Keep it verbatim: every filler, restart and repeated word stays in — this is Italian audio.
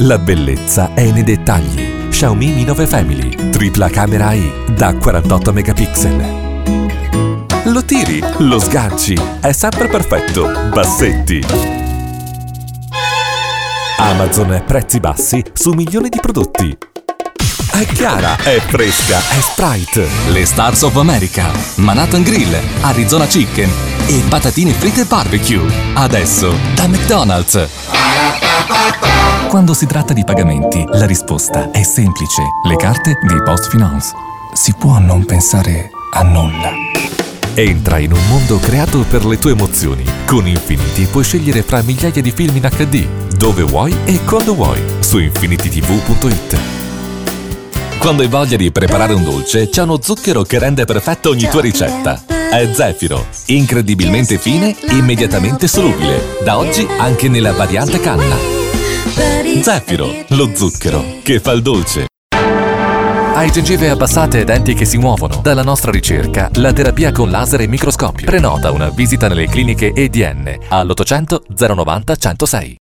La bellezza è nei dettagli. Xiaomi Mi nove Family, tripla camera A I da quarantotto megapixel. Lo tiri, lo sganci, è sempre perfetto. Bassetti. Amazon prezzi bassi su milioni di prodotti. È chiara, è fresca, è Sprite. Le Stars of America, Manhattan Grill, Arizona Chicken e patatine fritte barbecue. Adesso da McDonald's. Quando si tratta di pagamenti, la risposta è semplice. Le carte di PostFinance. Si può non pensare a nulla. Entra in un mondo creato per le tue emozioni. Con Infinity puoi scegliere fra migliaia di film in acca di, dove vuoi e quando vuoi, su infinity t v punto i t. Quando hai voglia di preparare un dolce, c'è uno zucchero che rende perfetta ogni tua ricetta. È Zefiro, incredibilmente fine e immediatamente solubile. Da oggi anche nella variante canna. Zefiro, lo zucchero che fa il dolce. Hai gengive abbassate e denti che si muovono? Dalla nostra ricerca, la terapia con laser e microscopio. Prenota una visita nelle cliniche E D N all'ottocento zero novanta centosei.